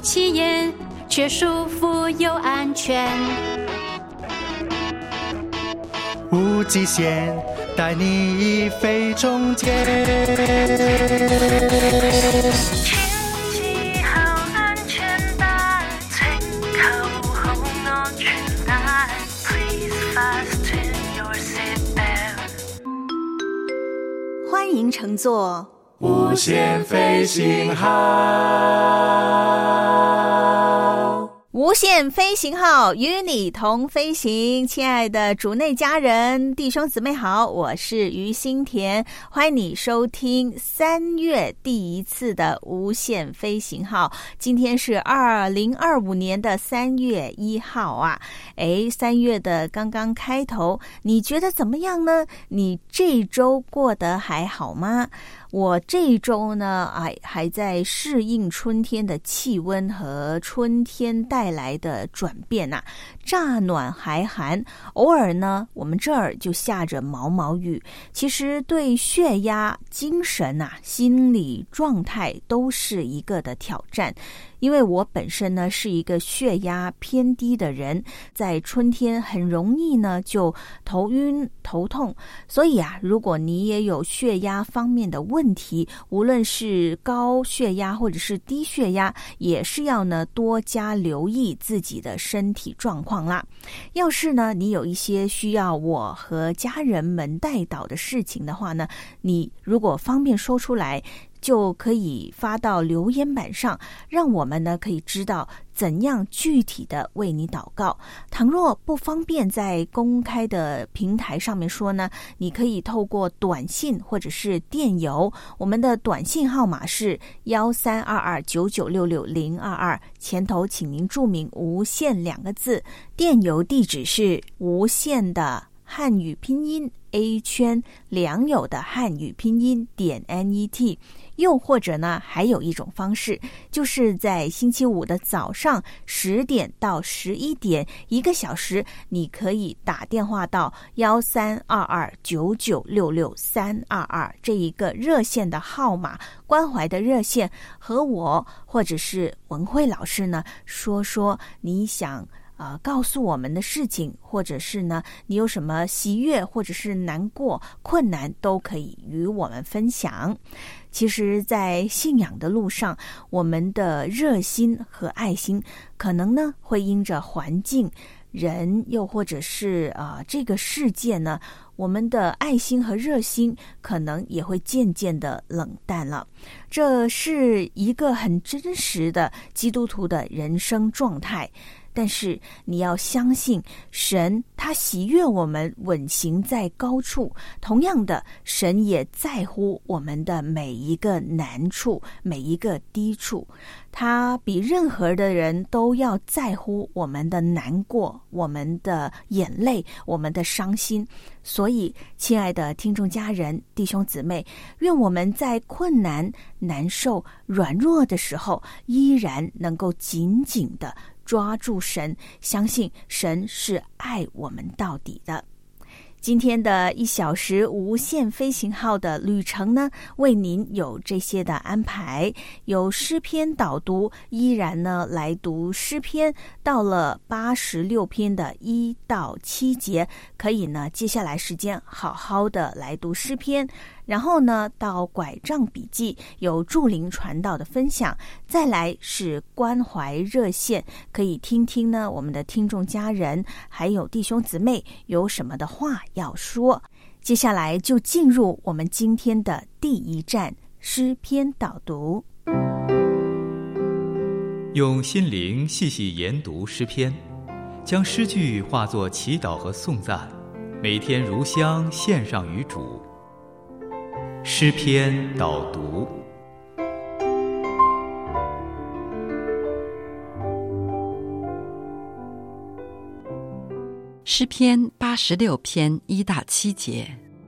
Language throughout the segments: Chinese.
起眼，却舒服又安全。 无极限，带你飞中间。 牵系好安全带，请扣好安全带。Please fasten your seatbelt。 欢迎乘坐无限飞行号， 无限飞行号，与你同飞行。亲爱的主内家人、弟兄姊妹好，我是于心田，欢迎你收听3月第一次的无限飞行号。今天是2025年的3月1号啊，3月的刚刚开头，你觉得怎么样呢？你这周过得还好吗？我这一周呢，还在适应春天的气温和春天带来的转变啊，乍暖还寒，偶尔呢，我们这儿就下着毛毛雨。其实对血压、精神啊、心理状态都是一个的挑战。因为我本身呢是一个血压偏低的人，在春天很容易呢就头晕头痛，所以啊，如果你也有血压方面的问题，无论是高血压或者是低血压，也是要呢多加留意自己的身体状况啦。要是呢你有一些需要我和家人们带导的事情的话呢，你如果方便说出来，就可以发到留言板上，让我们呢可以知道怎样具体的为你祷告。倘若不方便在公开的平台上面说呢，你可以透过短信或者是电邮，我们的短信号码是132299660022，前头请您注明无限2个字，电邮地址是无限的汉语拼音 A 圈良友的汉语拼音.net。又或者呢，还有一种方式，就是在星期五的早上10点到11点1个小时，你可以打电话到132299663322这一个热线的号码，关怀的热线，和我或者是文慧老师呢说说你想告诉我们的事情，或者是呢你有什么喜悦或者是难过困难，都可以与我们分享。其实在信仰的路上，我们的热心和爱心可能呢会因着环境人，又或者是这个世界呢，我们的爱心和热心可能也会渐渐的冷淡了。这是一个很真实的基督徒的人生状态，但是你要相信神，他喜悦我们稳行在高处，同样的，神也在乎我们的每一个难处，每一个低处，他比任何的人都要在乎我们的难过，我们的眼泪，我们的伤心。所以亲爱的听众家人、弟兄姊妹，愿我们在困难、难受、软弱的时候，依然能够紧紧的抓住神，相信神是爱我们到底的。今天的1小时无限飞行号的旅程呢，为您有这些的安排，有诗篇导读，依然呢来读诗篇，到了86篇的1到7节，可以呢接下来时间好好的来读诗篇，然后呢到拐杖笔记有祝灵传道的分享，再来是关怀热线，可以听听呢我们的听众家人还有弟兄姊妹有什么的话要说。接下来就进入我们今天的第一站，诗篇导读。 用心灵细细研读诗篇，将诗句化作祈祷和颂赞，每天如香献上于主。诗篇导读。 诗篇86篇1到7节。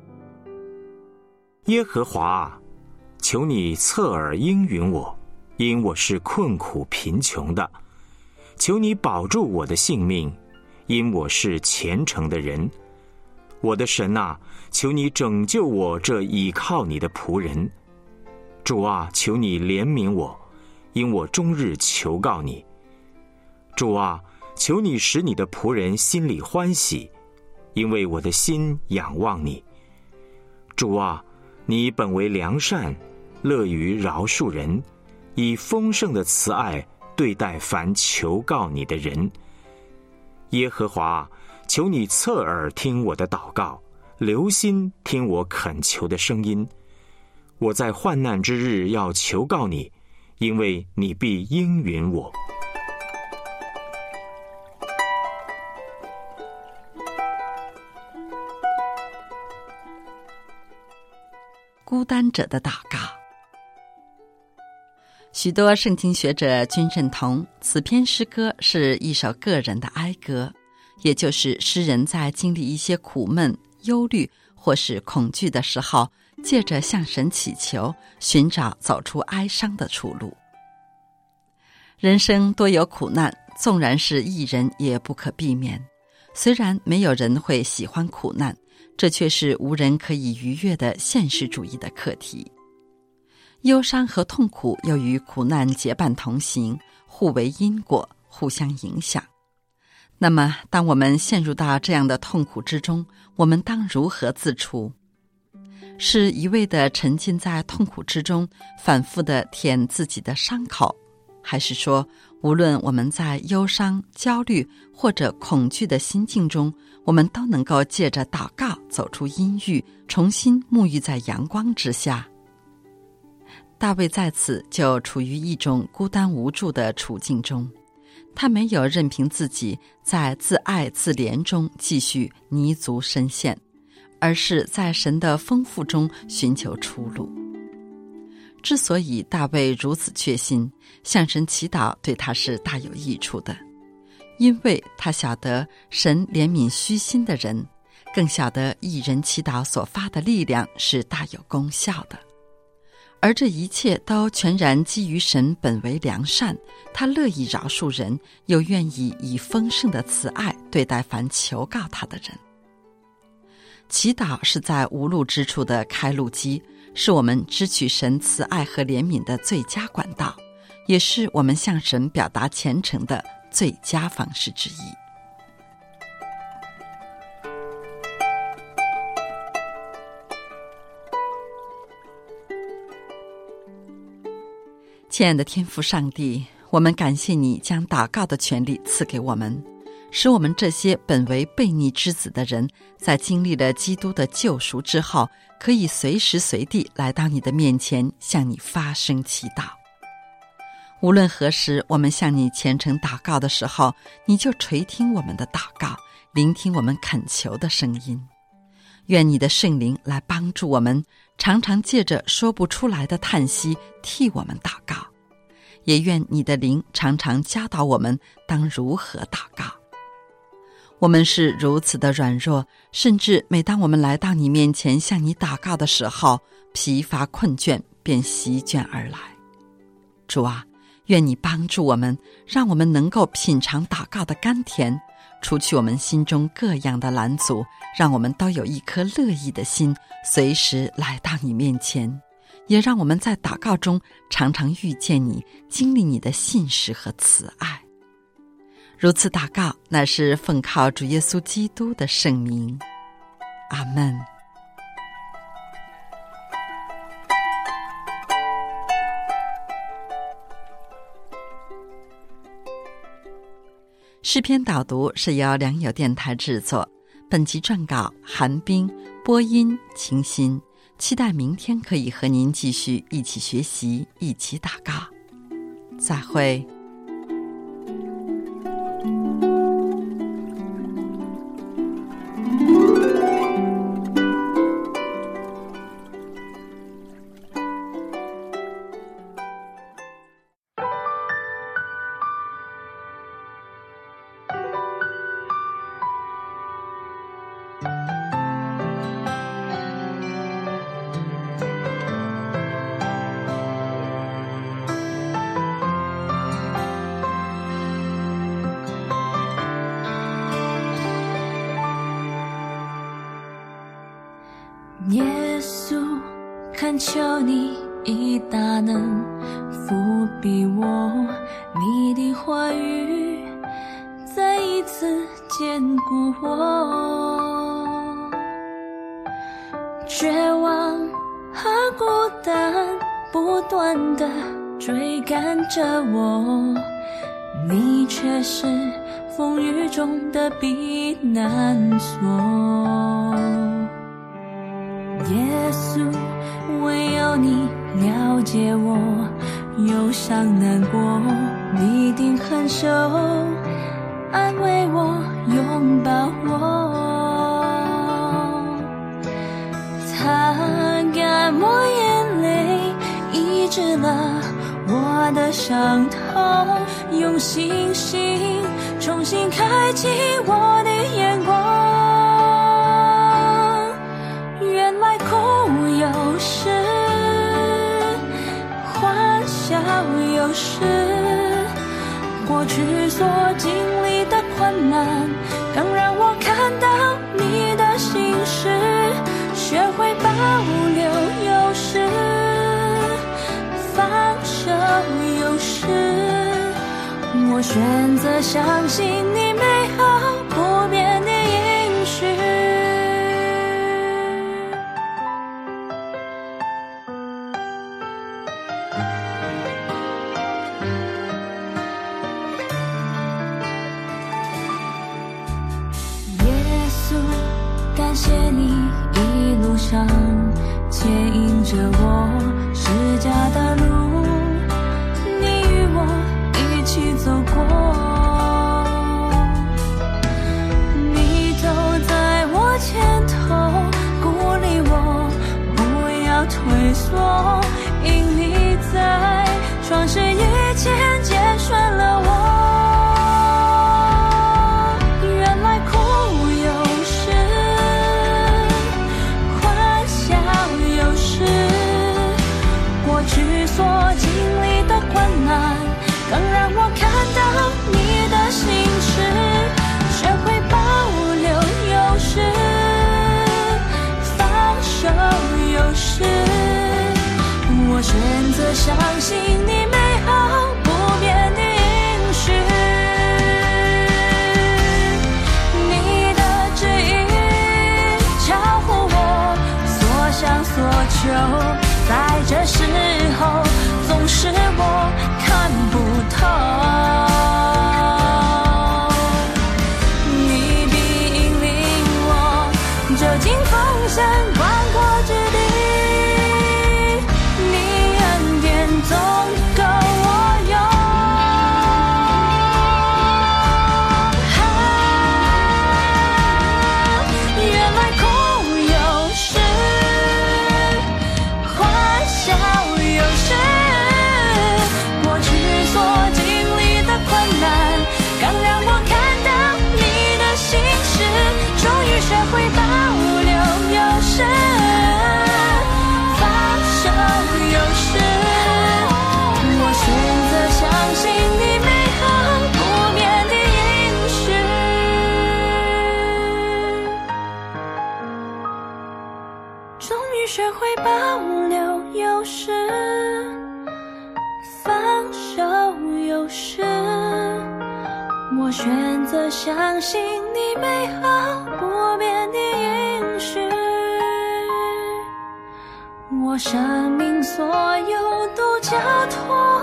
耶和华，求你侧耳应允我，因我是困苦贫穷的。求你保住我的性命，因我是虔诚的人。我的神啊，求你拯救我这倚靠你的仆人。主啊，求你怜悯我， 因我终日求告你。主啊，求你使你的仆人心里欢喜，因为我的心仰望你。主啊，你本为良善，乐于饶恕人，以丰盛的慈爱对待凡求告你的人。耶和华，求你侧耳听我的祷告，留心听我恳求的声音。我在患难之日要求告你，因为你必应允我。 孤单者的祷告。许多圣经学者均认同此篇诗歌是一首个人的哀歌，也就是诗人在经历一些苦闷、忧虑或是恐惧的时候，借着向神祈求，寻找走出哀伤的出路。人生多有苦难，纵然是义人也不可避免。虽然没有人会喜欢苦难，这却是无人可以逾越的现实主义的课题。忧伤和痛苦又与苦难结伴同行，互为因果，互相影响。那么当我们陷入到这样的痛苦之中，我们当如何自处？是一味地沉浸在痛苦之中，反复地舔自己的伤口，还是说无论我们在忧伤、焦虑或者恐惧的心境中，我们都能够借着祷告走出阴郁，重新沐浴在阳光之下？大卫在此就处于一种孤单无助的处境中，他没有任凭自己在自爱自怜中继续泥足深陷，而是在神的丰富中寻求出路。之所以大卫如此确信向神祈祷对他是大有益处的，因为他晓得神怜悯虚心的人，更晓得义人祈祷所发的力量是大有功效的。而这一切都全然基于神本为良善，他乐意饶恕人，又愿意以丰盛的慈爱对待凡求告他的人。祈祷是在无路之处的开路机，是我们支取神慈爱和怜悯的最佳管道，也是我们向神表达虔诚的最佳方式之一。亲爱的天父上帝，我们感谢你将祷告的权利赐给我们，使我们这些本为悖逆之子的人，在经历了基督的救赎之后，可以随时随地来到你的面前，向你发声祈祷。无论何时我们向你虔诚祷告的时候，你就垂听我们的祷告，聆听我们恳求的声音。愿你的圣灵来帮助我们，常常借着说不出来的叹息替我们祷告，也愿你的灵常常教导我们当如何祷告。我们是如此的软弱，甚至每当我们来到你面前向你祷告的时候，疲乏困倦便席卷而来。主啊，愿你帮助我们，让我们能够品尝祷告的甘甜，除去我们心中各样的拦阻，让我们都有一颗乐意的心，随时来到你面前，也让我们在祷告中常常遇见你，经历你的信实和慈爱。如此祷告，乃是奉靠主耶稣基督的圣名。阿们。诗篇导读是由良友电台制作，本集撰稿韩冰，播音清新。期待明天可以和您继续一起学习，一起祷告。再会。 耶稣，恳求你以大能覆庇我，你的话语再一次坚固我。绝望和孤单不断地追赶着我，你却是风雨中的避难所。耶稣，唯有你了解我忧伤难过，你定很手安慰我，拥抱我，擦干我眼泪，医治了我的伤痛，用信心重新开启我的眼光。原来苦有时，欢笑有时，过去所经历的困难更让我看到你的心事，学会保留有时，放手有时，我选择相信你美好不变的应许。耶稣，感谢你一路上牵引着我释迦的路，你与我一起走过，你走在我前头，鼓励我不要退缩，因你在创世以前拣选了我。原来苦有时，欢笑有时，过去所经历的困难更让我看到你的心事，学会保留有时，放手有时，我选择相信你美好不变的应许。你的旨意超乎我所想所求，在这时候总是我看不透，你必引领我走进丰盛广阔之地，你恩典总够我用。原来苦有时，欢笑有时，过去所经历的困难更让我看到你的心事，终于学会保留有时，放手有时，我选择相信你美好不变的应许。终于学会保留有时，放手有时，我选择相信你美好不变的应许。我生命所有都交托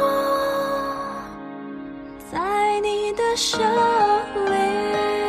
在你的手里。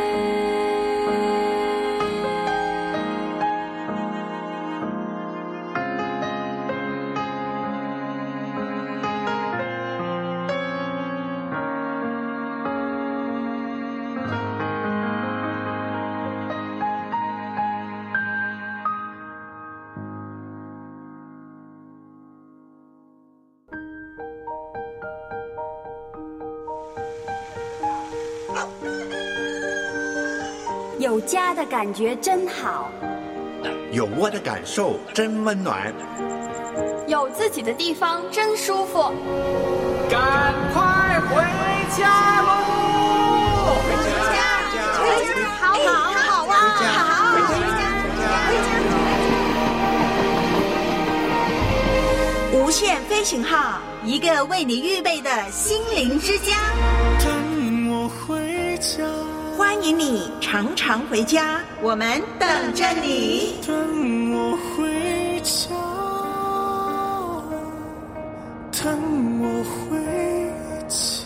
有家的感觉真好， 有窝的感受真温暖， 有自己的地方真舒服。 赶快回家喽！ 回家，好好啊，好，回家。 无限飞行号，一个为你预备的心灵之家。 等我回家， 欢迎你常常回家，我们等着你。 等我回家，等我回家。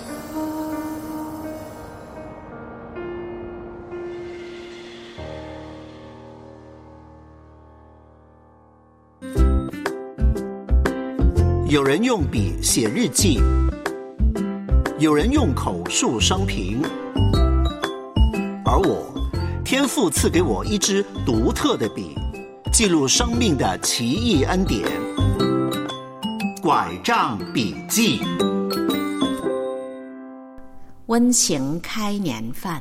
有人用笔写日记，有人用口述生平，而我，天父赐给我一支独特的笔，记录生命的奇异恩典。拐杖笔记。 温情开年饭。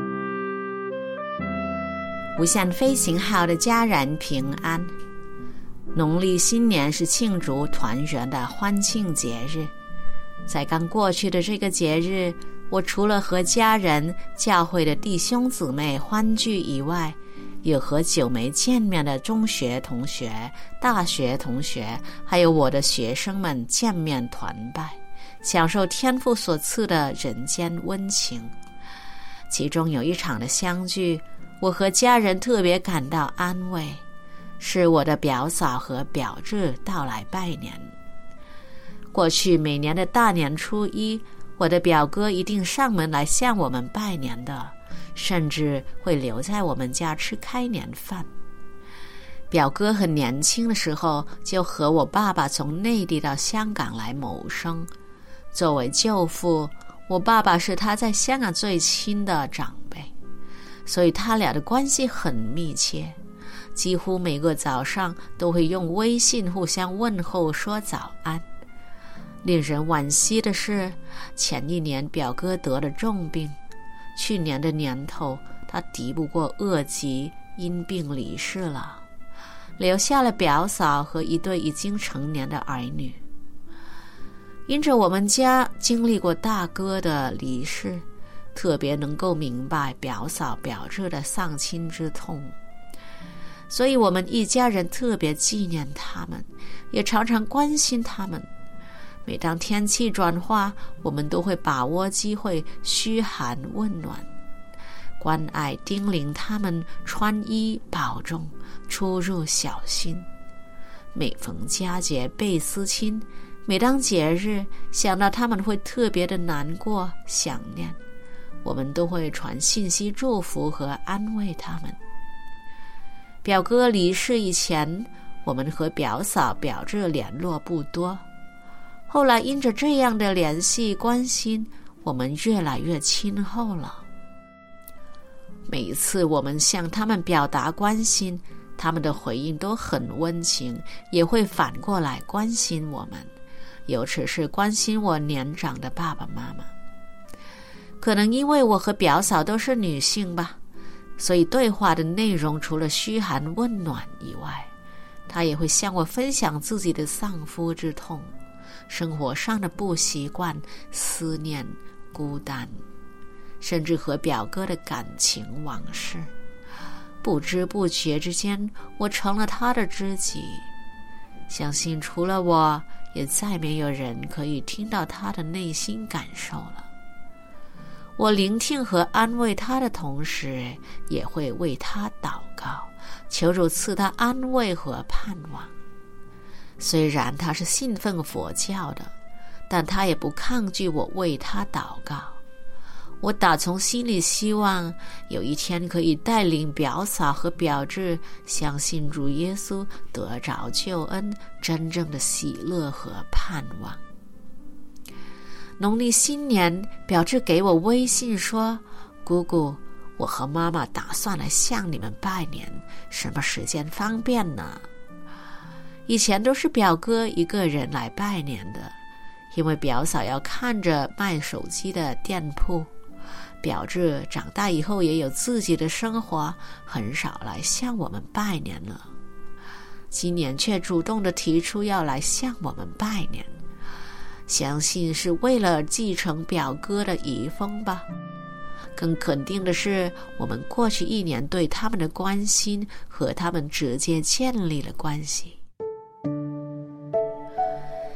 无限飞行号的家人平安。农历新年是庆祝团圆的欢庆节日，在刚过去的这个节日，我除了和家人、教会的弟兄姊妹欢聚以外，也和久没见面的中学同学、大学同学，还有我的学生们见面团拜，享受天父所赐的人间温情。其中有一场的相聚，我和家人特别感到安慰，是我的表嫂和表侄到来拜年。过去每年的大年初一，我的表哥一定上门来向我们拜年的，甚至会留在我们家吃开年饭。表哥很年轻的时候就和我爸爸从内地到香港来谋生，作为舅父，我爸爸是他在香港最亲的长辈，所以他俩的关系很密切，几乎每个早上都会用微信互相问候说早安。令人惋惜的是，前一年表哥得了重病，去年的年头他敌不过恶疾，因病离世了，留下了表嫂和一对已经成年的儿女。因着我们家经历过大哥的离世，特别能够明白表嫂表侄的丧亲之痛，所以我们一家人特别纪念他们，也常常关心他们。每当天气转化，我们都会把握机会嘘寒问暖，关爱叮咛他们穿衣保重，出入小心。每逢佳节倍思亲，每当节日想到他们会特别的难过想念，我们都会传信息祝福和安慰他们。表哥离世以前，我们和表嫂表侄联络不多，后来因着这样的联系关心，我们越来越亲厚了。每一次我们向他们表达关心，他们的回应都很温情，也会反过来关心我们，尤其是关心我年长的爸爸妈妈。可能因为我和表嫂都是女性吧，所以对话的内容除了嘘寒问暖以外，她也会向我分享自己的丧夫之痛，生活上的不习惯、思念、孤单，甚至和表哥的感情往事。不知不觉之间，我成了他的知己。相信除了我，也再没有人可以听到他的内心感受了。我聆听和安慰他的同时，也会为他祷告，求主赐他安慰和盼望。虽然他是信奉佛教的，但他也不抗拒我为他祷告。我打从心里希望有一天可以带领表嫂和表侄相信主耶稣，得着救恩，真正的喜乐和盼望。农历新年，表侄给我微信说，姑姑，我和妈妈打算来向你们拜年，什么时间方便呢？以前都是表哥一个人来拜年的，因为表嫂要看着卖手机的店铺，表侄长大以后也有自己的生活，很少来向我们拜年了。今年却主动地提出要来向我们拜年，相信是为了继承表哥的遗风吧。更肯定的是，我们过去一年对他们的关心和他们直接建立了关系。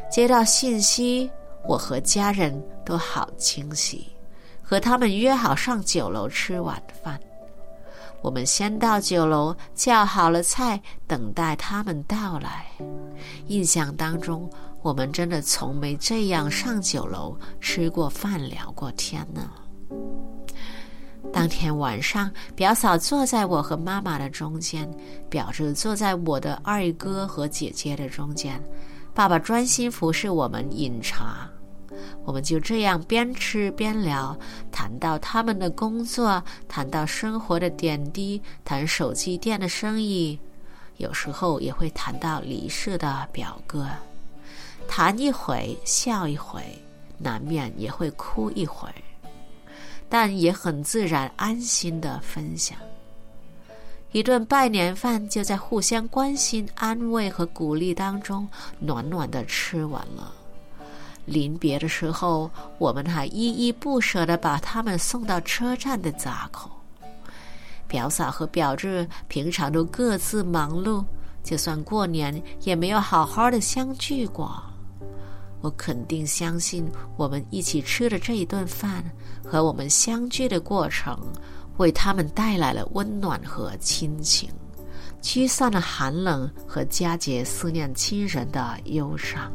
接到信息，我和家人都好惊喜，和他们约好上酒楼吃晚饭。我们先到酒楼，叫好了菜，等待他们到来。印象当中，我们真的从没这样上酒楼吃过饭聊过天呢。当天晚上，表嫂坐在我和妈妈的中间，表侄坐在我的二哥和姐姐的中间，爸爸专心服侍我们饮茶。我们就这样边吃边聊，谈到他们的工作，谈到生活的点滴，谈手机店的生意，有时候也会谈到离世的表哥，谈一回笑一回，难免也会哭一回，但也很自然安心的分享。一顿拜年饭就在互相关心、安慰和鼓励当中暖暖的吃完了。临别的时候，我们还依依不舍地把他们送到车站的闸口。表嫂和表侄平常都各自忙碌，就算过年也没有好好的相聚过。我肯定相信，我们一起吃的这一顿饭和我们相聚的过程，为他们带来了温暖和亲情，驱散了寒冷和佳节思念亲人的忧伤。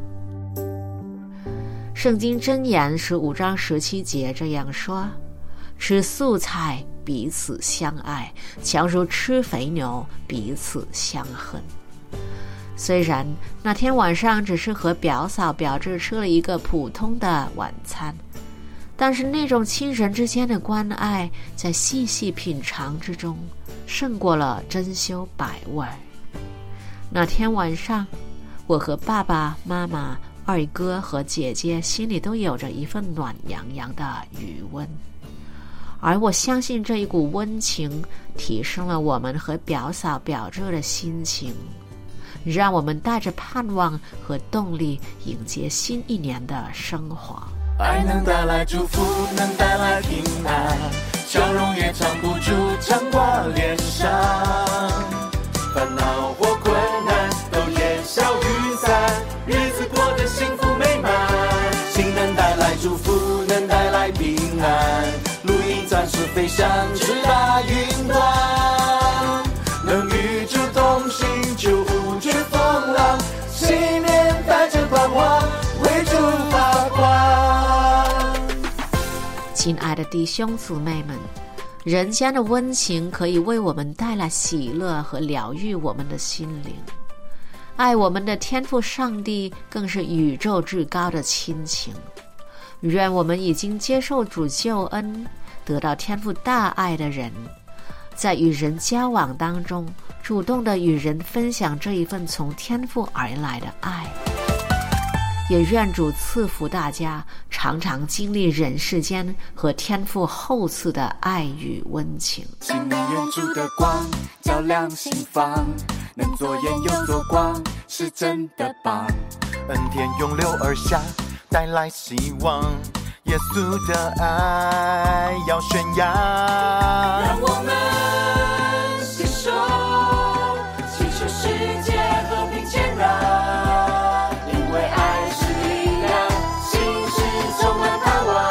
圣经箴言15章17节这样说：吃素菜彼此相爱，强如吃肥牛彼此相恨。虽然那天晚上只是和表嫂表侄吃了一个普通的晚餐，但是那种亲人之间的关爱，在细细品尝之中胜过了珍馐百味。那天晚上，我和爸爸妈妈、二哥和姐姐心里都有着一份暖洋洋的余温，而我相信这一股温情提升了我们和表嫂表侄的心情，让我们带着盼望和动力迎接新一年的生活。 爱能带来祝福，能带来平安，笑容也藏不住，常挂脸上，烦恼或困难都烟消云散，日子过得幸福美满。心能带来祝福，能带来平安，路引暂时飞翔，直达云端，能与主同行，就无惧风浪，信念带着盼望，为主发光。 亲爱的弟兄姊妹们，人间的温情可以为我们带来喜乐和疗愈我们的心灵。爱我们的天父上帝更是宇宙至高的亲情。愿我们已经接受主救恩，得到天父大爱的人，在与人交往当中，主动地与人分享这一份从天父而来的爱。也愿主赐福大家，常常经历人世间和天父厚赐的爱与温情。 心里远处的光照亮心房，能左眼又左光，是真的棒。 恩典涌流而下，带来希望，耶稣的爱要宣扬。 让我们携手，祈求世界和平谦让，因为爱是力量，心是充满盼望。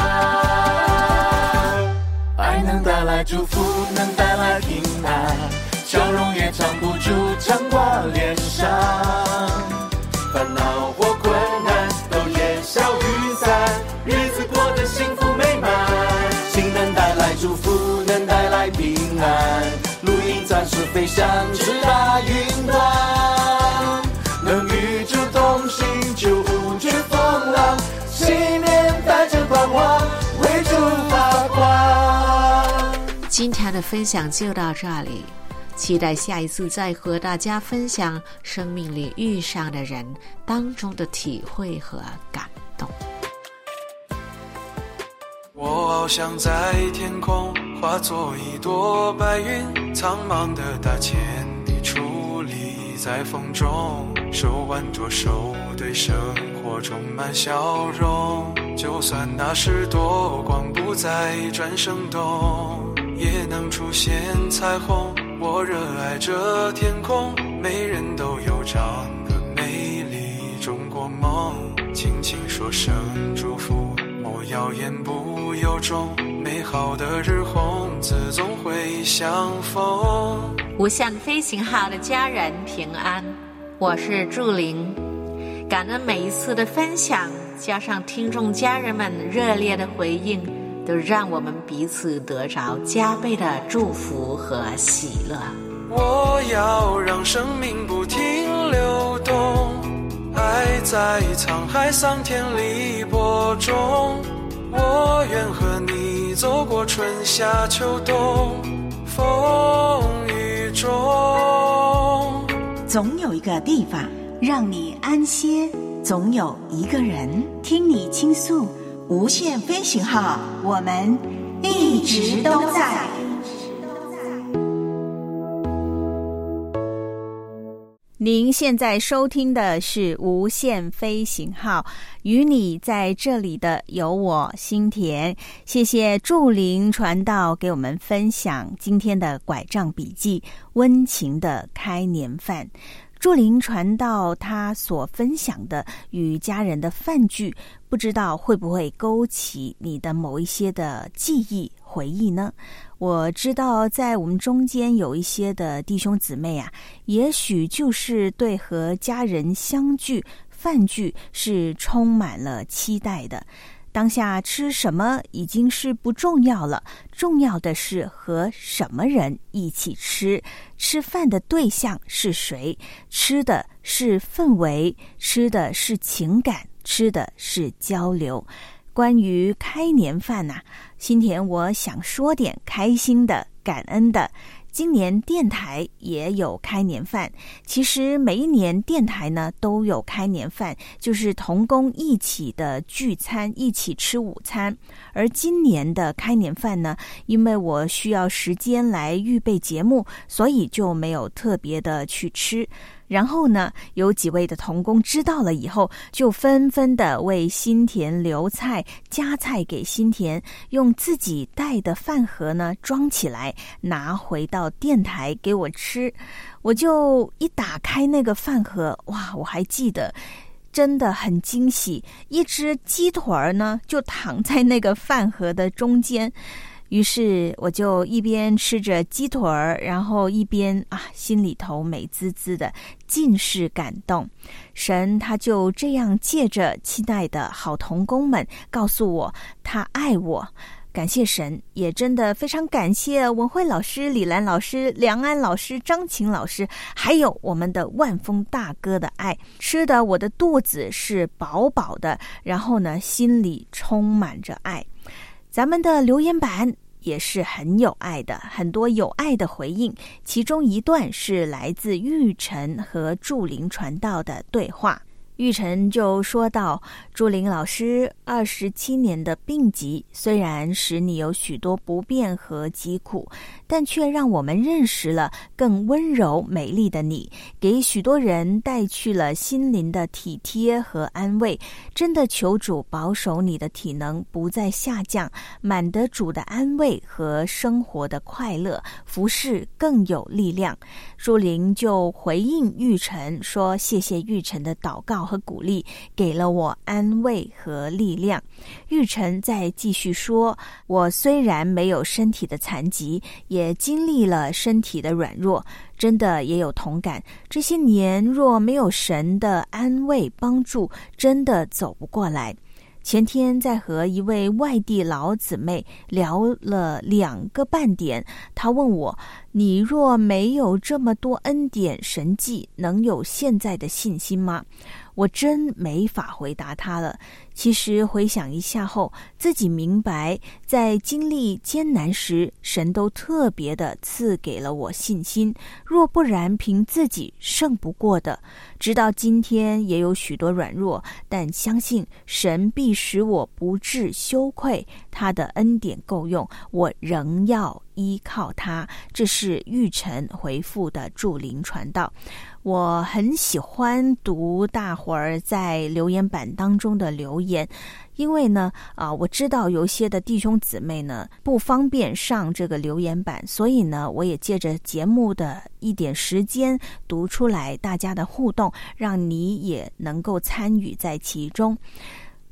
爱能带来祝福，能带来平安，笑容也藏不住，常挂脸上，烦恼或困难都烟消云散，日子过得幸福美满。心能带来祝福，能带来平安，路引暂时飞翔，直达云端，能与主同行，就无惧风浪，信念带着盼望，为主发光。 今天的分享就到这里，期待下一次再和大家分享生命里遇上的人当中的体会和感动。 我翱翔在天空，化作一朵白云，苍茫的大千地矗立在风中，手挽着手，对生活充满笑容。就算那时多光不再转生动，也能出现彩虹。我热爱这天空，每人都有张个美丽中国梦。 声祝福，莫谣言不由衷，美好的日红自总会相逢。 无限飞行号的家人平安，我是祝玲。感恩每一次的分享，加上听众家人们热烈的回应，都让我们彼此得着加倍的祝福和喜乐。 我要让生命不停流动，爱在沧海桑田里播种。我愿和你走过春夏秋冬，风雨中。 总有一个地方让你安歇，总有一个人听你倾诉。无限飞行号，我们一直都在。 您现在收听的是无限飞行号，与你在这里的有我心田。谢谢祝玲传道给我们分享今天的拐杖笔记，温情的开年饭。祝玲传道他所分享的与家人的饭聚，不知道会不会勾起你的某一些的记忆回忆呢？我知道在我们中间有一些的弟兄姊妹啊，也许就是对和家人相聚饭聚是充满了期待的。当下吃什么已经是不重要了，重要的是和什么人一起吃，吃饭的对象是谁，吃的是氛围，吃的是情感，吃的是交流。关于开年饭啊，心田我想说点开心的、感恩的。今年电台也有开年饭，其实每一年电台呢都有开年饭，就是同工一起的聚餐，一起吃午餐。而今年的开年饭呢，因为我需要时间来预备节目，所以就没有特别的去吃。然后呢，有几位的同工知道了以后，就纷纷的为心田留菜，夹菜给心田，用自己带的饭盒呢装起来，拿回到电台给我吃。我就一打开那个饭盒，哇，我还记得真的很惊喜，一只鸡腿呢就躺在那个饭盒的中间。于是我就一边吃着鸡腿儿，然后一边心里头美滋滋的，尽是感动。神他就这样借着亲爱的好同工们告诉我他爱我。感谢神，也真的非常感谢文慧老师、李兰老师、梁安老师、张晴老师，还有我们的万峰大哥的爱，吃的我的肚子是饱饱的，然后呢心里充满着爱。咱们的留言板也是很有爱的，很多有爱的回应，其中一段是来自玉成和祝玲传道的对话。玉成就说到，祝玲老师27年的病疾，虽然使你有许多不便和疾苦，但却让我们认识了更温柔美丽的你，给许多人带去了心灵的体贴和安慰。真的求主保守你的体能不再下降，满得主的安慰和生活的快乐，服事更有力量。祝玲就回应玉成说，谢谢玉成的祷告和鼓励，给了我安慰和力量。玉成再继续说，我虽然没有身体的残疾，也经历了身体的软弱，真的也有同感。这些年若没有神的安慰帮助，真的走不过来。前天在和一位外地老姊妹聊了2个半点，她问我，你若没有这么多恩典神迹，能有现在的信心吗？我真没法回答她了。其实回想一下后，自己明白，在经历艰难时，神都特别的赐给了我信心，若不然凭自己胜不过的。直到今天也有许多软弱，但相信神必使我不致羞愧，他的恩典够用，我仍要依靠他。这是玉成回复的祝灵传道。我很喜欢读大伙儿在留言板当中的留言，因为呢我知道有些的弟兄姊妹呢不方便上这个留言板，所以呢我也借着节目的一点时间读出来大家的互动，让你也能够参与在其中。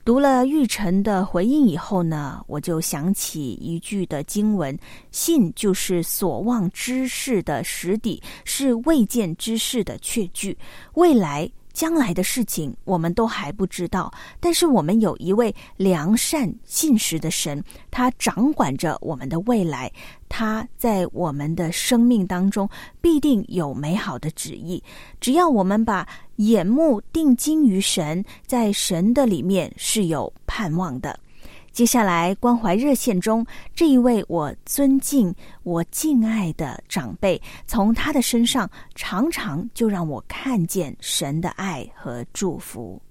读了玉成的回应以后呢，我就想起一句的经文，信就是所望之事的实底，是未见之事的确据。未来将来的事情我们都还不知道，但是我们有一位良善信实的神，他掌管着我们的未来，他在我们的生命当中必定有美好的旨意。只要我们把眼目定睛于神，在神的里面是有盼望的。接下来关怀热线中，这一位我尊敬我敬爱的长辈，从他的身上常常就让我看见神的爱和祝福。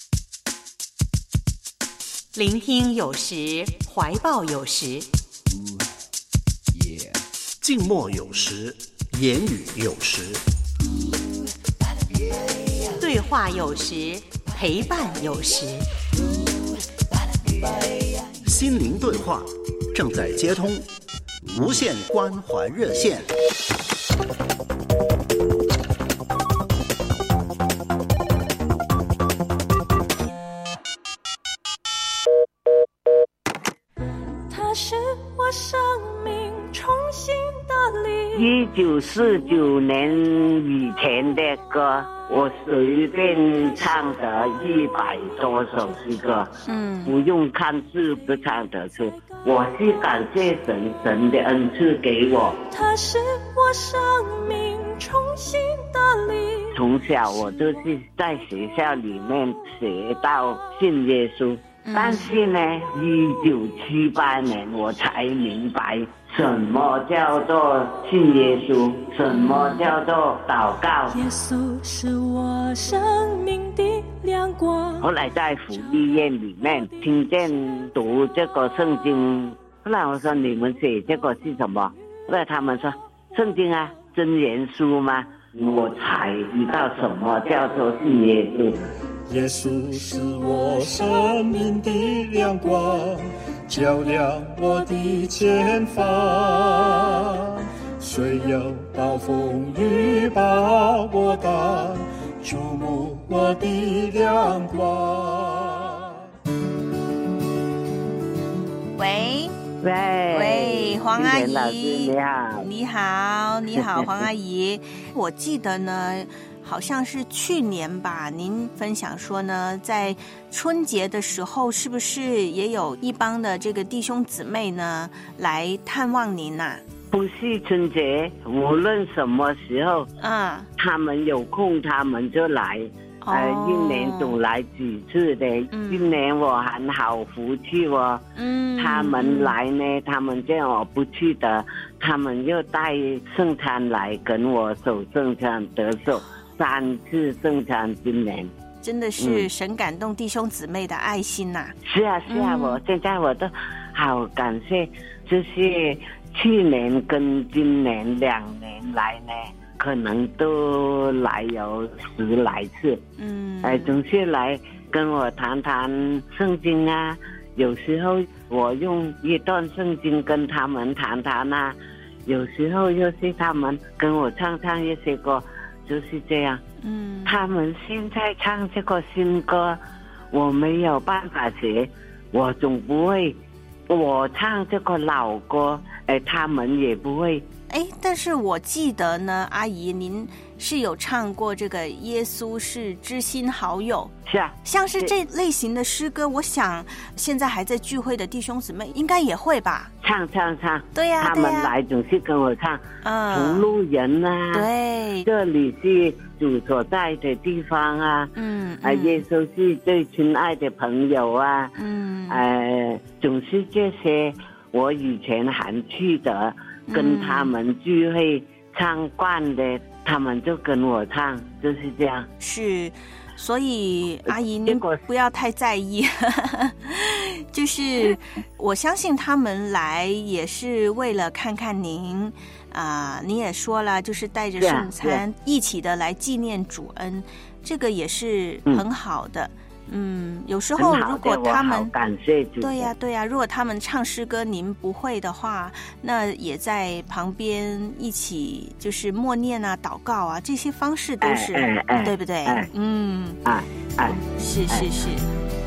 聆听有时，怀抱有时， 静默有时，言语有时， 对话有时，陪伴有时。 心灵对话正在接通，无限关怀热线。 它是我生命重新的力。 1949年以前的歌，我随便唱的100多首诗歌，不用看字不唱得出。我是感谢神，神的恩赐给我。 它是我生命重新的力。 从小我就是在学校里面学到信耶稣，但是呢，1978年我才明白什么叫做信耶稣，什么叫做祷告。 耶稣是我生命的亮光。 后来在福利院里面听见读这个圣经，后来我说你们写这个是什么？后来他们说圣经啊，真言书吗？我才知道什么叫做信耶稣。 耶稣是我生命的亮光，照亮我的前方。虽有暴风雨把我挡，注目我的亮光。 喂，黄阿姨， 老师你好。 你好，黄阿姨。我记得呢，好像是去年吧，您分享说呢，在春节的时候，是不是也有一帮的这个弟兄姊妹呢来探望您啊？ 不是春节，无论什么时候，他们有空他们就来。一年总来几次的。今年我很好福气哦。他们来呢，他们这样我不去的，他们又带圣餐来跟我守圣餐，得手3次圣餐。今年真的是神感动弟兄姊妹的爱心呐。 是啊，我现在我都好感谢，就是去年跟今年2年来呢，可能都来有10来次。总是来跟我谈谈圣经啊，有时候我用一段圣经跟他们谈谈啊，有时候又是他们跟我唱一些歌，就是这样。他们现在唱这个新歌，我没有办法学，我总不会。我唱这个老歌，他们也不会。 但是我记得呢，阿姨您是有唱过这个耶稣是知心好友。 是啊， 像是这类型的诗歌，我想现在还在聚会的弟兄姊妹应该也会吧。 唱。 对呀， 他们来总是跟我唱同路人啊， 对， 这里是主所在的地方啊，耶稣是最亲爱的朋友啊，总是这些我以前很去的，跟他们聚会唱惯的，他们就跟我唱，就是这样。 是，所以阿姨您不要太在意就是我相信他们来也是为了看看您你也说了，就是带着圣餐一起的来纪念主恩，这个也是很好的。有时候如果他们感谢主， 对呀，如果他们唱诗歌您不会的话，那也在旁边一起就是默念啊、祷告啊，这些方式都是对不对？是。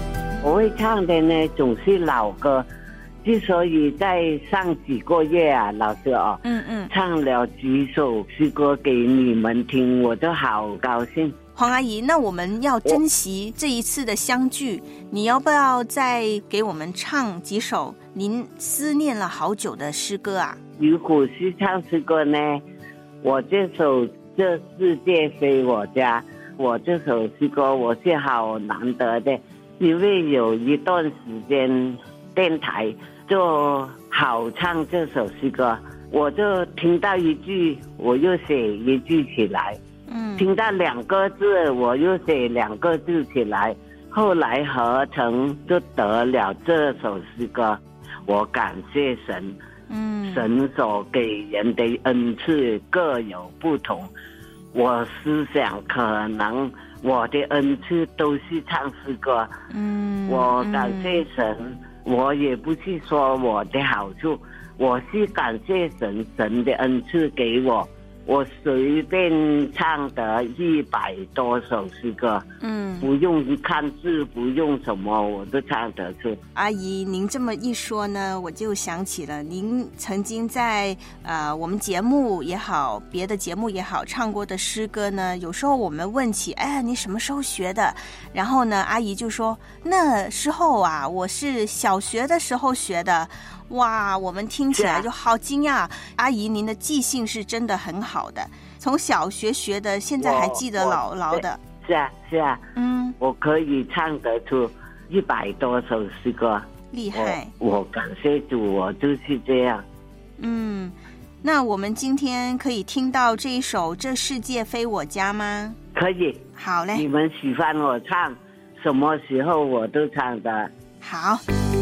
我会唱的呢总是老歌，之所以在上几个月啊，老师哦，唱了几首诗歌给你们听，我都好高兴。 黄阿姨，那我们要珍惜这一次的相聚，你要不要再给我们唱几首您思念了好久的诗歌啊？ 如果是唱诗歌呢，我这首《这世界非我家》，我这首诗歌我是好难得的，因为有一段时间电台就好唱这首诗歌，我就听到一句我又写一句起来，听到2个字我又写2个字起来，后来合成就得了这首诗歌。我感谢神，神所给人的恩赐各有不同，我思想可能我的恩赐都是唱诗歌，我感谢神，我也不是说我的好处，我是感谢神，神的恩赐给我，我随便唱得100多首诗歌，不用看字，不用什么，我都唱得出。 阿姨，您这么一说呢，我就想起了您曾经在我们节目也好，别的节目也好唱过的诗歌呢。有时候我们问起，哎，你什么时候学的？然后呢，阿姨就说那时候啊，我是小学的时候学的。哇，我们听起来就好惊讶。阿姨，您的记性是真的很好的，从小学学的，现在还记得牢牢的。 是啊，我可以唱得出100多首诗歌， 厉害。 我感谢主，我就是这样。 那我们今天可以听到这一首《这世界非我家》吗？ 可以。 好嘞。 你们喜欢我唱，什么时候我都唱的。 好。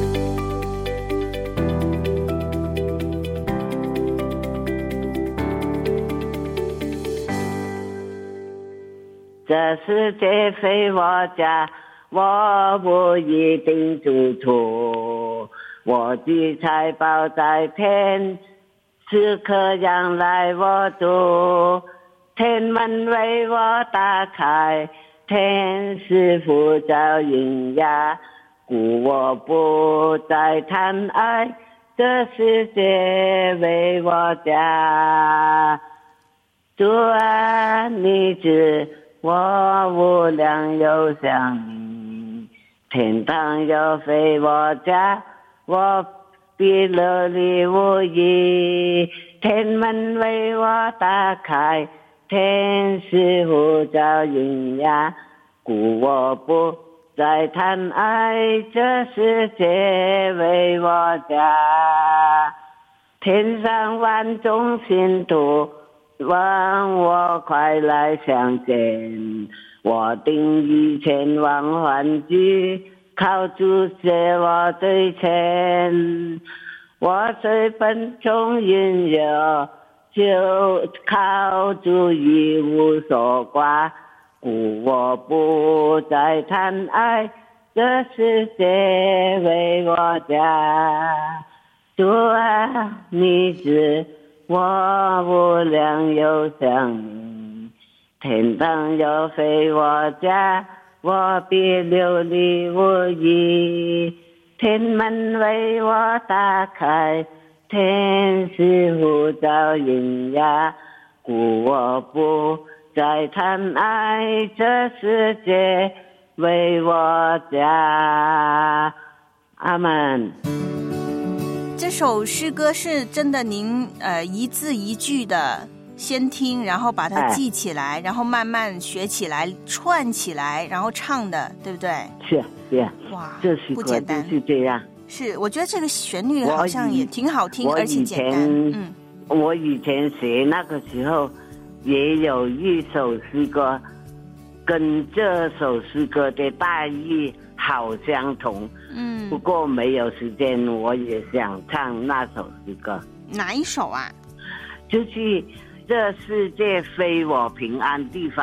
这世界非我家，我不一定住处。我的财宝在天，时刻让来我住。天门为我打开，天是呼召引呀，故我不再贪爱。这世界为我家，主啊，你知我无量有想你，天堂又非我家，我必流离无依。天门为我打开，天是呼召引呀，故我不再贪爱。这世界为我家，天上万众信徒望我快来相见，我定以前往欢聚，靠主写我对前。我虽笨重云游，就靠主一无所挂，故我不再贪爱。这世界为我家，主啊，你知我无量有想你，天堂又非我家，我必流离无依。天门为我打开，天是呼召引呀，故我不再贪爱。这世界为我家。阿们。 这首诗歌是真的您一字一句的先听，然后把它记起来，然后慢慢学起来，串起来，然后唱的，对不对？ 是啊。 哇， 这诗歌就是这样。 是，我觉得这个旋律好像也挺好听，而且简单。 我以前学那个时候也有一首诗歌，跟这首诗歌的大意好相同。不过没有时间，我也想唱那首诗歌。 哪一首啊？ 就是这世界非我平安地方。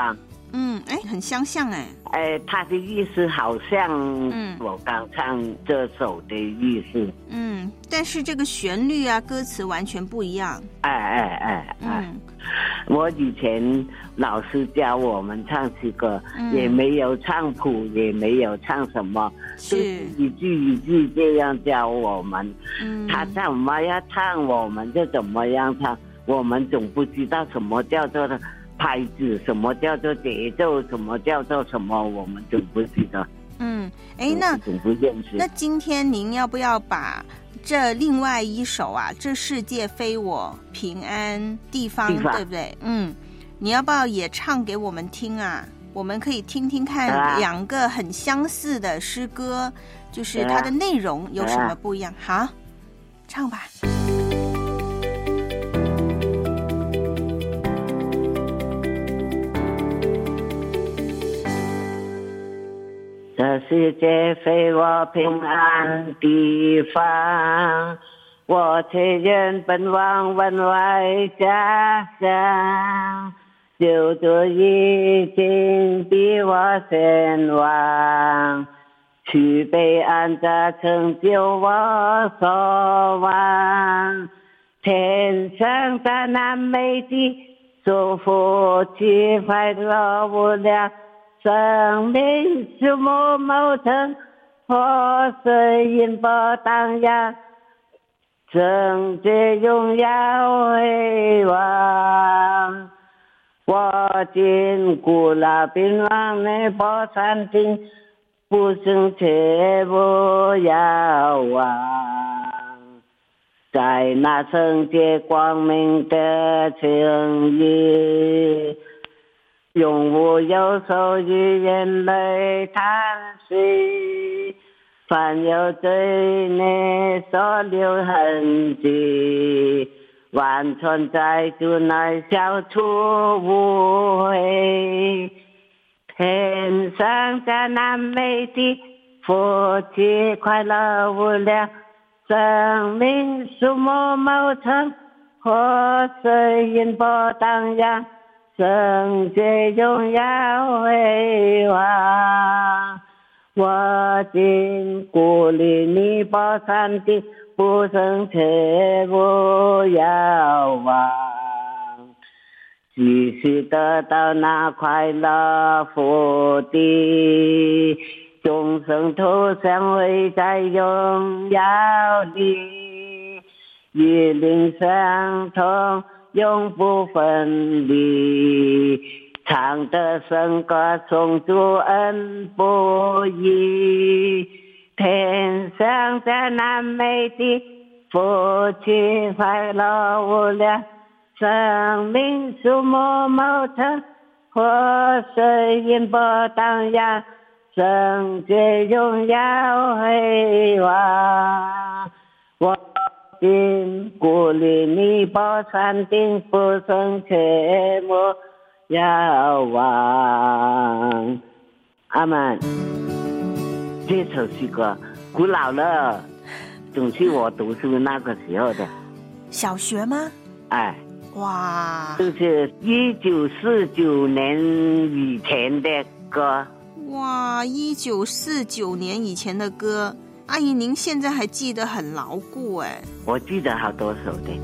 很相像他的意思好像我刚唱这首的意思。 但是这个旋律啊歌词完全不一样。 我以前老师教我们唱诗歌，也没有唱谱，也没有唱什么，就是一句一句这样教我们。他怎么样唱我们就怎么样唱，我们总不知道什么叫做拍子，什么叫做节奏，什么叫做什么，我们总不知道。 那今天您要不要把这另外一首啊，这世界非我平安地方，对不对？你要不要也唱给我们听啊？我们可以听听看两个很相似的诗歌，就是它的内容有什么不一样。好，唱吧。 这世界非我平安地方，我却愿奔往文外家乡，救主已经比我先往，去北岸家成就我所望，天上在南美的祝福去快乐无量，生命树木茂盛，活水云波荡漾，圣洁荣耀辉煌。我经过了冰冷的波山顶，不胜却不遥望，在那圣洁光明的情谊，永无忧愁与眼泪叹息，凡有罪孽所留痕迹，完全在主内消除无悔。天上在南美的福气快乐无量，生命树木茂盛，活水云波荡漾，圣洁荣耀辉煌。我经过离尼泊山顶，不胜却不遥望，继续得到那快乐福地，众生都相会在荣耀里，与灵相通永不分离，唱得圣歌颂主恩不移。天上在南美的福气快乐无量，生命树木茂盛，活水云波荡漾，圣洁荣耀辉煌。我经过离尼泊山顶，不胜却不遥望。阿们。这首诗歌古老了，总是我读书那个时候的。 小学吗？哇， 就是1949年以前的歌。 哇，1949年以前的歌，阿姨您现在还记得很牢固我记得好多首的。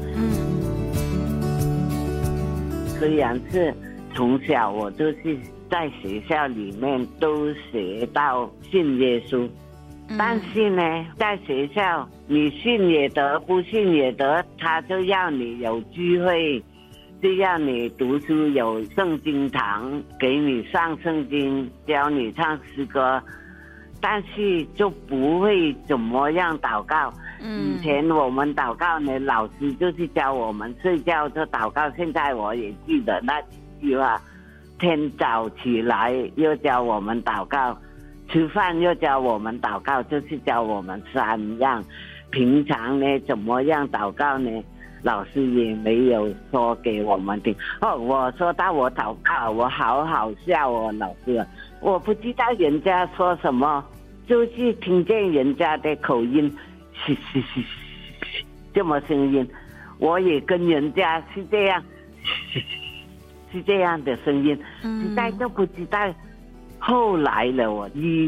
虽然是从小我就是在学校里面都学到信耶稣，但是呢，在学校你信也得，不信也得，他就要你有聚会，就要你读书，有圣经堂给你上圣经，教你唱诗歌，但是就不会怎么样祷告。以前我们祷告呢，老师就是教我们睡觉就祷告，现在我也记得那几句话。天早起来又教我们祷告，吃饭又教我们祷告，就是教我们3样。平常呢怎么样祷告呢，老师也没有说给我们听。我说到我祷告，我好好笑老师，我不知道人家说什么，就是听见人家的口音这么声音，我也跟人家是这样是这样的声音，实在都不知道。后来了，我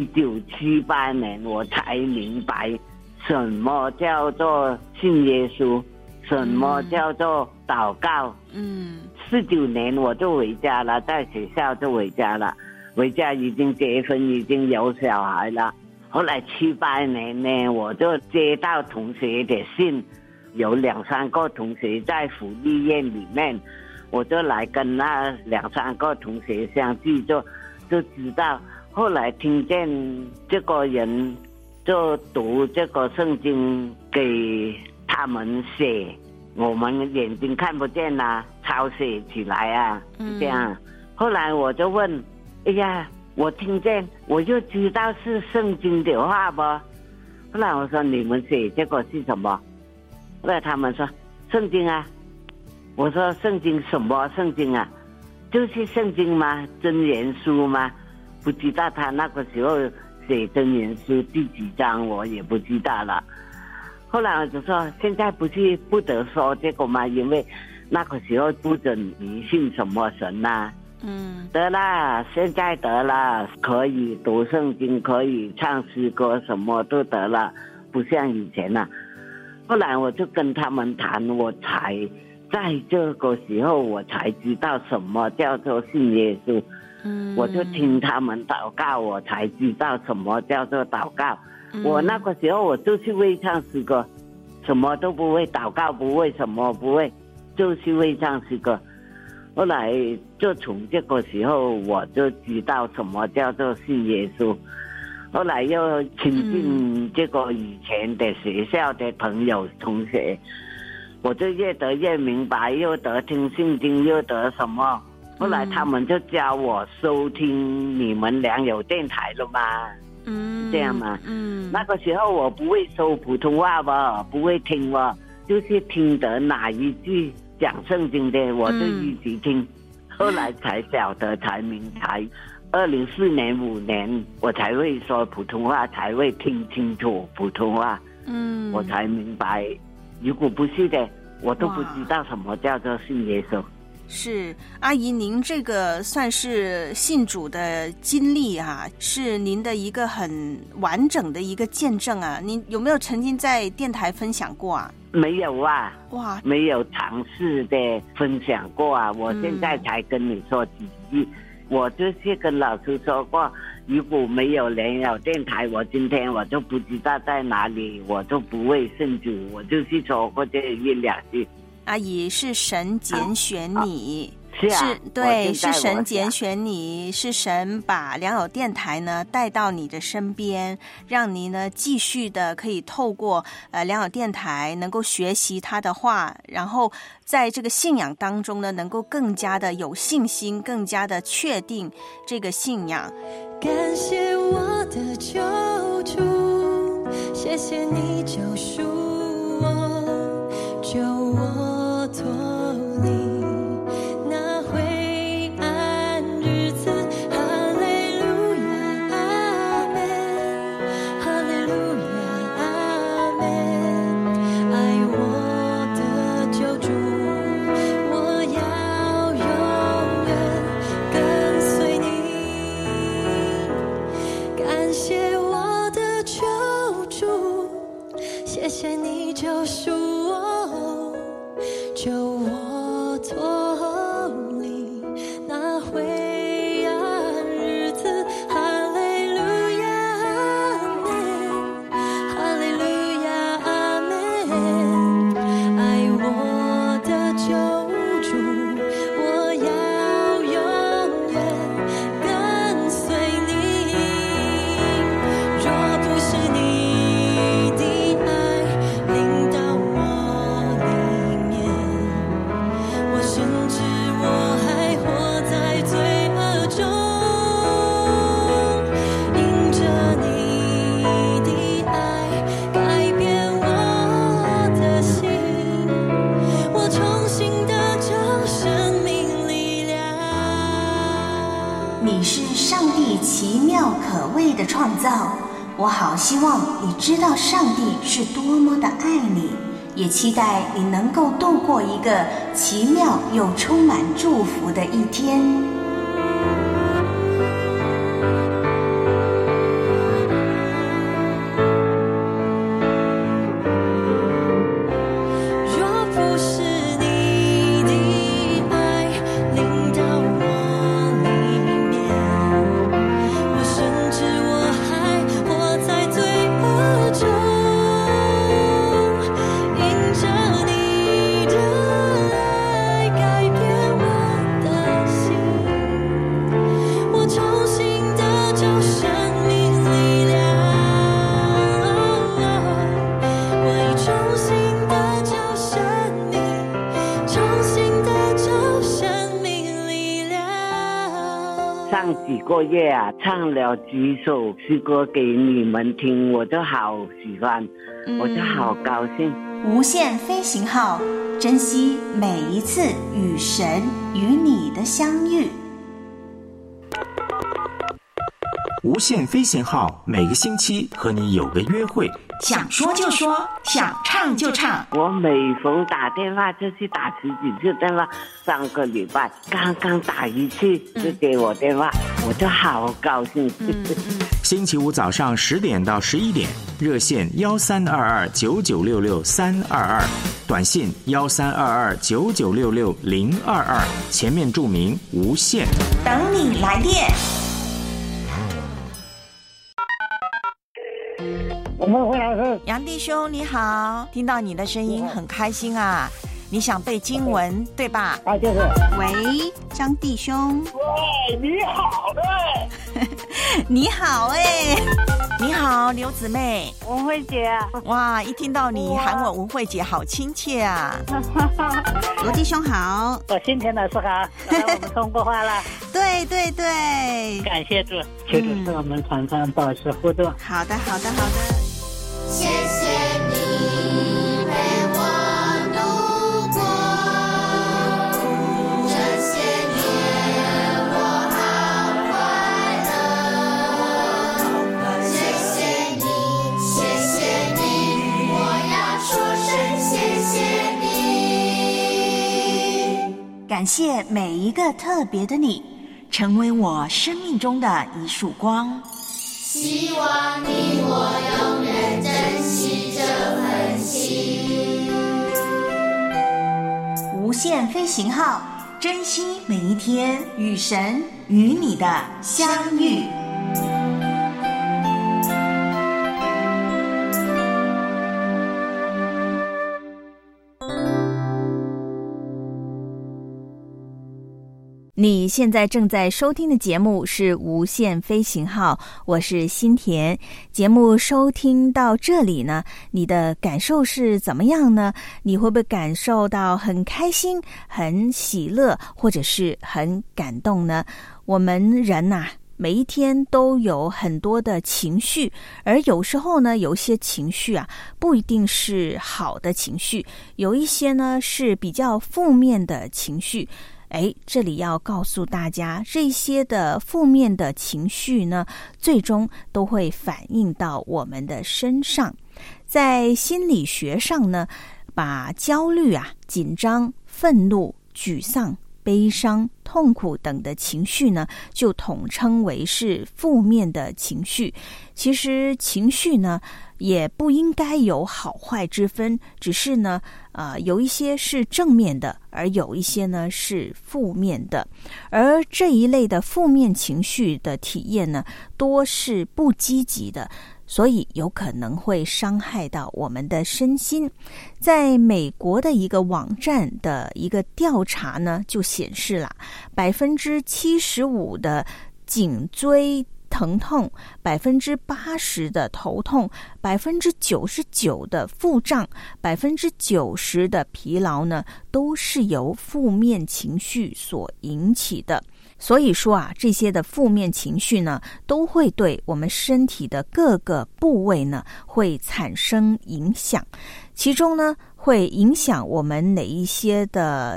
1978年我才明白什么叫做信耶稣，什么叫做祷告。19年我就回家了，在学校就回家了，回家已经结婚，已经有小孩了。后来78年呢，我就接到同学的信，有2-3个同学在福利院里面，我就来跟那2-3个同学相聚，就知道。后来听见这个人就读这个圣经给他们写，我们眼睛看不见啊，抄写起来啊，这样。后来我就问，哎呀，我听见我就知道是圣经的话不？后来我说你们写这个是什么？后来他们说圣经啊。我说圣经什么圣经啊？就是圣经吗？箴言书吗？不知道他那个时候写箴言书第几章我也不知道了。后来我就说现在不是不得说这个吗？因为那个时候不准迷信什么神啊。得了，现在得了，可以读圣经，可以唱诗歌，什么都得了，不像以前了。后来我就跟他们谈，我才在这个时候我才知道什么叫做信耶稣。我就听他们祷告，我才知道什么叫做祷告。我那个时候我就是会唱诗歌，什么都不会，祷告不会，什么不会，就是会唱诗歌。后来就从这个时候我就知道什么叫做信耶稣。后来又亲近这个以前的学校的朋友同学，我就越得越明白，又得听圣经，又得什么。后来他们就教我收听你们良友电台了嘛，这样嘛。那个时候我不会说普通话吧，不会听吧，就是听得哪一句讲圣经的我就一直听。后来才晓得，才明白2004年5年我才会说普通话，才会听清楚普通话。我才明白，如果不是的我都不知道什么叫做信耶稣。 是阿姨，您这个算是信主的经历啊，是您的一个很完整的一个见证啊。您有没有曾经在电台分享过啊？ 没有啊， 哇， 没有尝试的分享过啊。我现在才跟你说几句。我就是跟老师说过，如果没有良友电台，我今天我就不知道在哪里，我就不会信主。我就是说过这1-2句。 阿姨，是神拣选你， 是对，是神拣选你，是神把良友电台呢带到你的身边，让你呢继续的可以透过良友电台能够学习他的话，然后在这个信仰当中呢能够更加的有信心，更加的确定这个信仰。 感谢我的救主，谢谢你救赎我，救我脱离那灰暗日子。哈利路亚，阿们，哈利路亚，阿们。爱我的救主，我要永远跟随你。感谢我的救主，谢谢你救赎我，救我脱离那灰暗日子。哈利路亚，阿们，哈利路亚，阿们。爱我的救主，我要永远跟随你。若不是你的爱临到我里面，我深知我还活在罪恶中。因着你的爱改变我的心，我重新得着生命力量。 你是上帝奇妙可畏的创造，我好希望你知道上帝是多么的爱你， 也期待你能够度过一个奇妙又充满祝福的一天。 上几个月啊，唱了几首诗歌给你们听，我就好喜欢，我就好高兴。 无限飞行号，珍惜每一次与神与你的相遇。 无限飞行号每个星期和你有个约会， 想说就说，想唱就唱。 我每逢打电话就是打10几次电话，上个礼拜刚刚打一次就给我电话，我就好高兴。 星期五早上10点到11点，热线13229966-322，短信13229966-022，前面注明无限， 等你来电。 慧老师， 杨弟兄你好，听到你的声音很开心啊！你想背经文对吧？ 啊，就是。 喂，张弟兄。 喂，你好哎。 你好哎。你好，刘姊妹。 文慧姐。 哇，一听到你喊我文慧姐，好亲切啊！罗弟兄好。 我新田老师好，我们通过话了。 对对对， 感谢主，求主使我们常常保持互动。 好的，好的，好的。 谢谢你陪我度过这些年，我好快乐。谢谢你，谢谢你，我要说声谢谢你。 感谢每一个特别的你，成为我生命中的一束光。 希望你我永远珍惜这份心。 无限飞行号，珍惜每一天与神与你的相遇。 你现在正在收听的节目是无限飞行号，我是新田。节目收听到这里呢，你的感受是怎么样呢？你会不会感受到很开心、很喜乐，或者是很感动呢？我们人啊，每一天都有很多的情绪，而有时候呢，有些情绪啊，不一定是好的情绪，有一些呢是比较负面的情绪。这里要告诉大家，这些的负面的情绪呢，最终都会反映到我们的身上。在心理学上呢，把焦虑啊、紧张、愤怒、沮丧、悲伤、痛苦等的情绪呢，就统称为是负面的情绪。其实情绪呢，也不应该有好坏之分，只是呢，有一些是正面的，而有一些呢是负面的。而这一类的负面情绪的体验呢，多是不积极的，所以有可能会伤害到我们的身心。在美国的一个网站的一个调查呢，就显示了75%的颈椎疼痛，80%的头痛，99%的腹胀，90%的疲劳呢，都是由负面情绪所引起的。所以说啊，这些的负面情绪呢，都会对我们身体的各个部位呢，会产生影响。其中呢，会影响我们哪一些的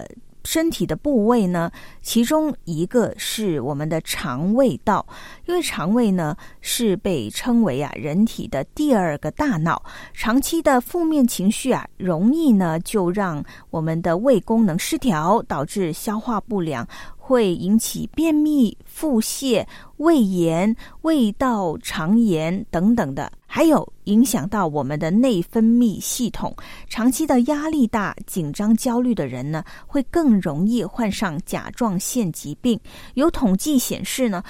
身体的部位呢，其中一个是我们的肠胃道，因为肠胃呢是被称为人体的第二个大脑，长期的负面情绪容易呢就让我们的胃功能失调，导致消化不良，会引起便秘、腹泻、胃炎、胃道肠炎等等的，还有影响到我们的内分泌系统。长期的压力大、紧张、焦虑的人呢，会更容易患上甲状腺疾病。有统计显示呢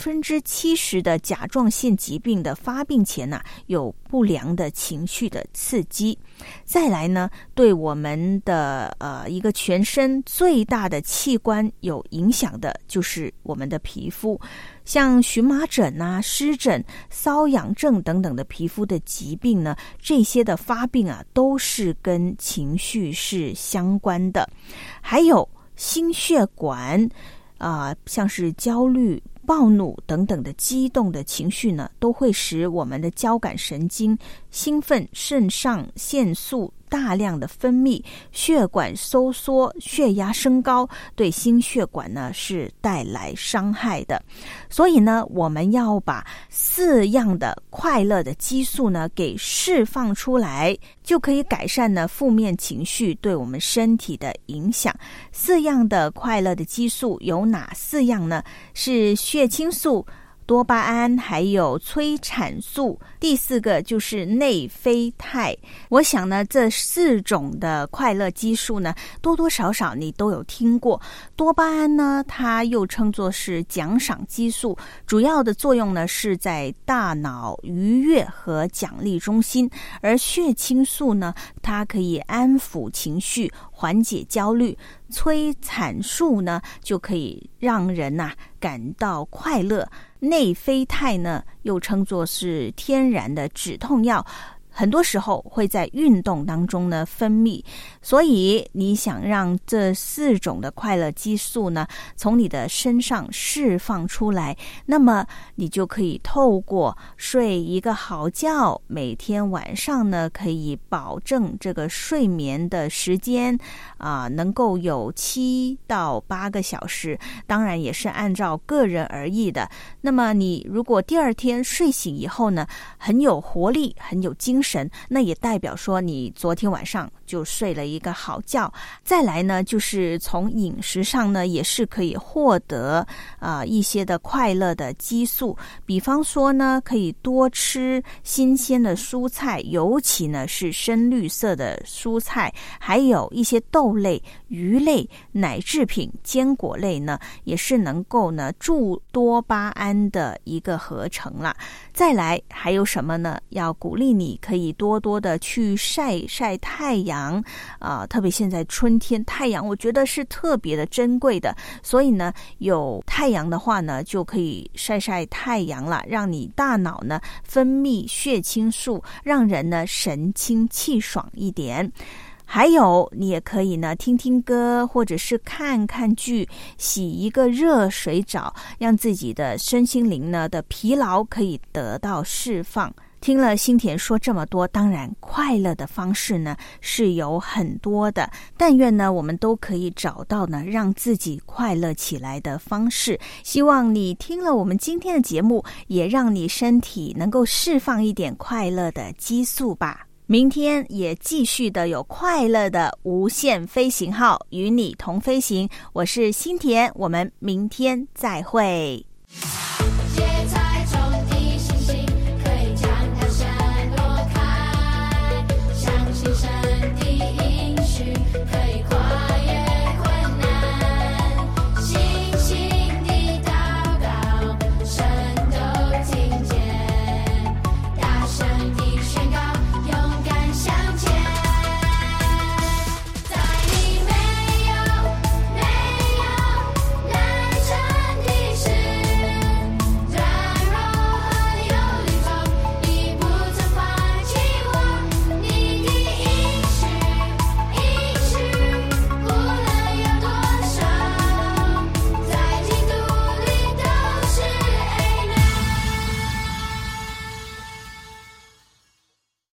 ，70%的甲状腺疾病的发病前有不良的情绪的刺激。再来呢，对我们的一个全身最大的器官有影响的就是我们的皮肤，像荨麻疹湿疹、瘙痒症等等的皮肤的疾病呢，这些的发病都是跟情绪是相关的。还有心血管像是焦虑、暴怒等等的激动的情绪呢，都会使我们的交感神经兴奋，肾上腺素大量的分泌，血管收缩，血压升高，对心血管呢是带来伤害的。所以呢，我们要把4样的快乐的激素呢给释放出来，就可以改善呢负面情绪对我们身体的影响。4样的快乐的激素有哪4样呢？是血清素、多巴胺还有催产素，第4个就是内啡肽。我想呢，这4种的快乐激素呢，多多少少你都有听过。多巴胺呢，它又称作是奖赏激素，主要的作用呢是在大脑愉悦和奖励中心。而血清素呢，它可以安抚情绪，缓解焦虑。催产素呢，就可以让人感到快乐。内啡肽呢，又称作是天然的止痛药，很多时候会在运动当中呢分泌。所以你想让这4种的快乐激素呢从你的身上释放出来，那么你就可以透过睡一个好觉，每天晚上呢可以保证这个睡眠的时间能够有7到8个小时，当然也是按照个人而异的。那么你如果第二天睡醒以后呢很有活力，很有精神，那也代表说你昨天晚上就睡了一个好觉。再来呢，就是从饮食上呢也是可以获得一些的快乐的激素，比方说呢可以多吃新鲜的蔬菜，尤其呢是深绿色的蔬菜，还有一些豆类、鱼类、奶制品、坚果类呢，也是能够呢助多巴胺的一个合成啦。再来还有什么呢？要鼓励你可以多多的去晒太阳特别现在春天，太阳我觉得是特别的珍贵的，所以呢有太阳的话呢就可以晒太阳了，让你大脑呢分泌血清素，让人呢神清气爽一点。还有你也可以呢听听歌，或者是看看剧，洗一个热水澡，让自己的身心灵呢的疲劳可以得到释放。听了心田说这么多，当然快乐的方式呢是有很多的，但愿呢我们都可以找到呢让自己快乐起来的方式。希望你听了我们今天的节目，也让你身体能够释放一点快乐的激素吧。明天也继续的有快乐的无限飞行号与你同飞行，我是心田，我们明天再会。